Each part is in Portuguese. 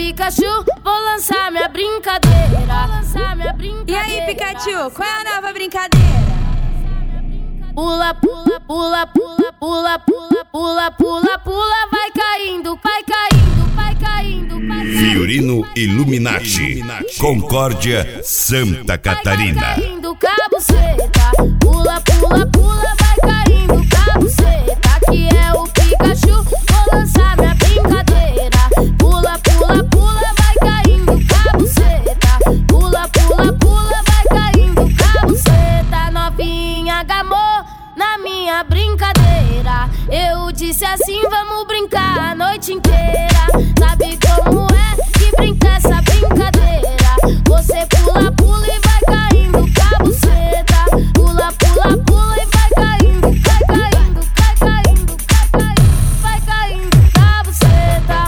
Pikachu, vou lançar minha brincadeira. E aí, Pikachu, qual é a nova brincadeira? Pula, pula, pula, pula, pula, pula, pula, pula, pula, vai caindo, vai caindo, vai caindo, vai caindo. Fiorino Illuminati, Concórdia, Santa Catarina. Vai caindo, cabuceta, pula, pula, pula, vai caindo, cabuceta, que é o Pikachu, vou lançar minha brincadeira. Pula, pula, pula, vai caindo, cabuceta, pula, pula, pula, vai caindo, cabuceta, novinha gamou na minha brincadeira. Eu disse assim, vamos brincar a noite inteira. Sabe como é que brinca essa brincadeira? Você pula, pula e vai caindo, cabuceta. Pula, pula, pula e vai caindo, vai caindo, vai caindo, vai caindo, cabuceta.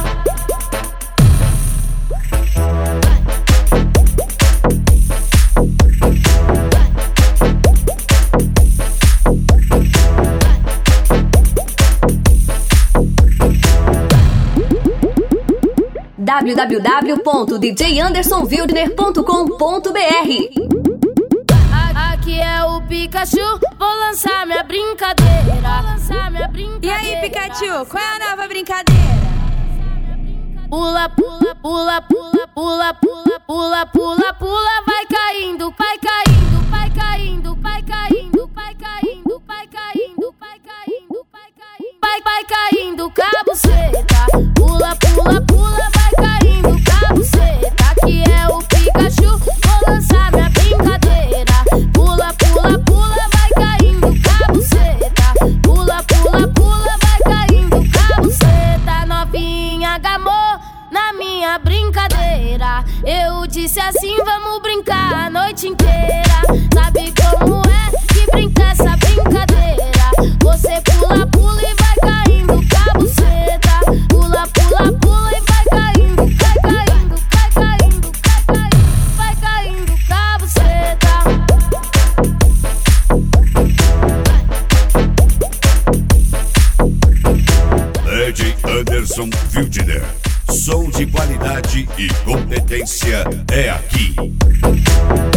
www.djandersonwildner.com.br. Aqui é o Pikachu, vou lançar minha brincadeira. E aí, Pikachu, qual é a nova brincadeira? Pula, pula, pula, pula, pula, pula, pula, pula, pula, vai caindo, vai caindo, vai caindo, vai caindo, vai caindo, vai caindo, vai caindo, vai caindo, vai caindo, cabuceta. Pula, pula, pula, vai caindo, cabuceta, que é o Pikachu, vou lançar minha brincadeira. Pula, pula, pula, vai caindo, cabuceta. Pula, pula, pula, vai caindo, cabuceta, novinha gamou na minha brincadeira. Eu disse assim, vamos brincar a noite inteira. Sabe como é que brinca essa brincadeira? Você pula, pula e vai caindo, cabuceta. Pula, pula, pula e vai caindo, vai caindo, vai caindo, vai caindo, cabuceta. DJ Anderson Wildner. Som de qualidade e competência é aqui.